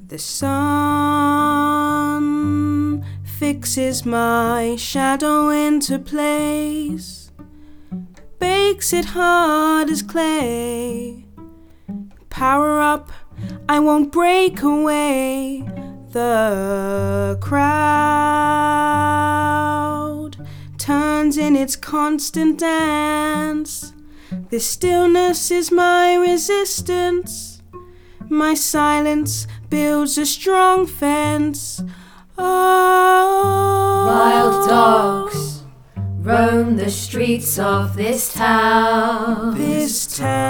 The sun fixes my shadow into place, bakes it hard as clay. Power up, I won't break away. The crowd turns in its constant dance. This stillness is my resistance. My silence builds a strong fence. Oh. Wild dogs roam the streets of this town. This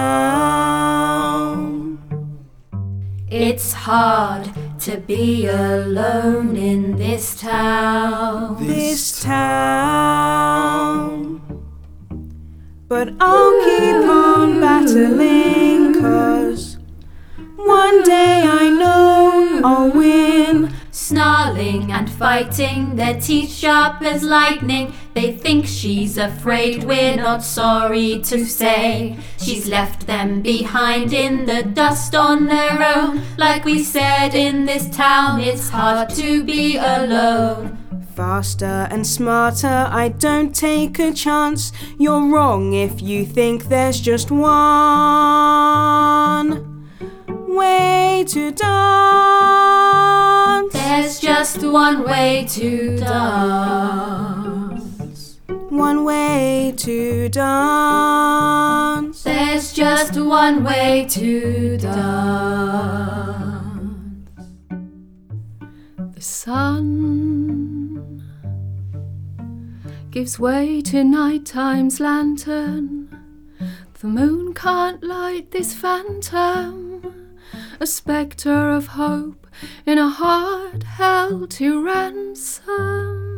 town. It's hard to be alone in this town. This town. But I'll keep on battling, 'cause one day I know I'll win. Snarling and fighting, their teeth sharp as lightning. They think she's afraid, we're not sorry to say. She's left them behind in the dust on their own. Like we said, in this town it's hard to be alone. Faster and smarter, I don't take a chance. You're wrong if you think there's just one way to dance. There's just one way to dance. One way to dance. There's just one way to dance. The sun gives way to nighttime's lantern. The moon can't light this phantom, a spectre of hope in a heart held to ransom.